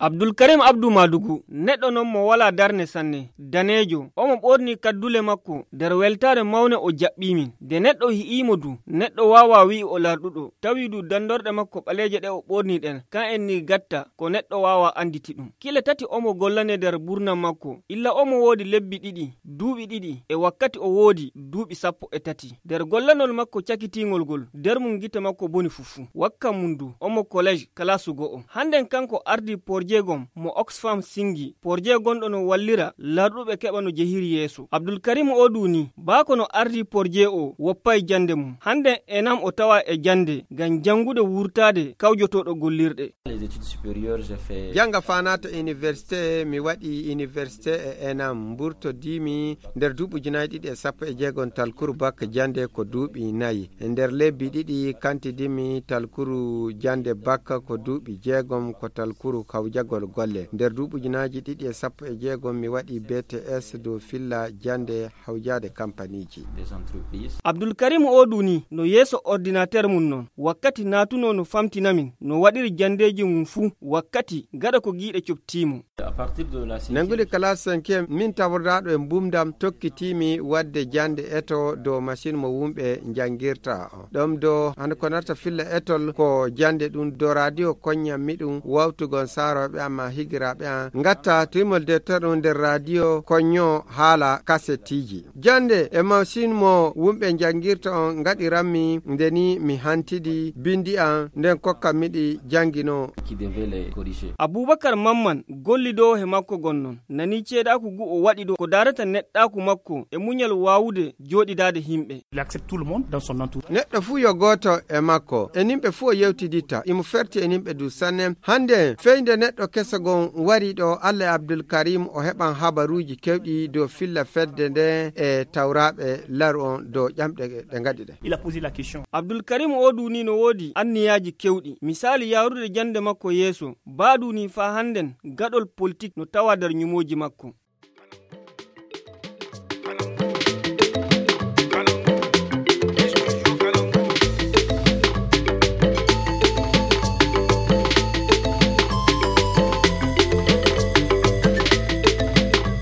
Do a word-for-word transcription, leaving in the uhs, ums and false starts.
Abdulkarim Abdou Madugu neɗɗo non mo wala darne sanne danejo omo ɓorni kaddule makko nder weltare mawne o jaɓɓimin de neɗɗo hi'imo du neɗɗo wawa wi o larɗuɗo tawi du dandorɗe makko ɓaleje ɗe o ɓorni ɗen kan en ni gatta ko neɗɗo wawa anditi ɗum kile tati omo gollane nder burnam makko illa omo wodi lebbi ɗiɗi duuɓi ɗiɗi e wakkati o wodi duuɓi sappo e tati nder gollanol makko cakitingol gol nder mum gite makko boni fufu wakka mum du omo college kalasu go'o handen kanko ardi porjegom mo Oxfam singi porje gonɗo no wallira larɗuɓe keɓa no jehiri yeeso Abdulkarim Oduni bako no ardi porje o woppay jande mum hande enam o tawa e jande ngam jangude wurtade kawjotoɗo gollirɗe janga fanata université mi waɗi université e enam mburto dimi nder duuɓi junayi ɗiɗi e sappo e jeegon talkuru bakka jande ko duuɓi nayi nder lebbi ɗiɗi kanti dimi talkuru jande bakka ko duuɓi jeegom ko talkuru kawjagol golle nder duuɓi junaji ɗiɗi e sappo e jeegom mi waɗi B T S dow filla jande hawjade kampaniji Abdulkarim Oduni no yeeso ordinateur mum non wakkati natuno no famtinamin no waɗiri jandeji mum fuu wakkati gaɗa ko giiɗe coptimo nangude classe cinquième min tawordaɗo e mbumdam tokkitimi wadde jande eto dow machine mo wumɓe jangirta ɗum do hande ko narta filla etol ko jande ɗum do radio koñam miɗum wawtugon saroɓe amma higiraɓe an gatta timol dettor ɗum nder radio koño haala kasetiji jande e machine mo wumɓe jangirta on gaɗiranmi ndeni mi hantidi bindi an nden kokka miɗi jangino Abubakar Mamman golli do he makko gonnon nani ceeɗaku gu o waɗi ɗo ko darata neɗɗaku makko e muñal wawude joɗidade himɓe neɗɗo fuu yo goto e makko e nimɓe fuu o yewtiditta imo ferti e nimɓe du sanne hande feyde neɗɗo kesogon wari ɗo Allah Abdulkarim o heɓan habaruji kewɗi dow filla fedde nde e tawraɓe laru on dow ƴamɗe ɗe gaɗi ɗe Abdulkarim Oduni no wodi anniyaji kewɗi misali yarude jande makko yeeso baɗuni fa handen gaɗol politique no tawa dar nyumoji makko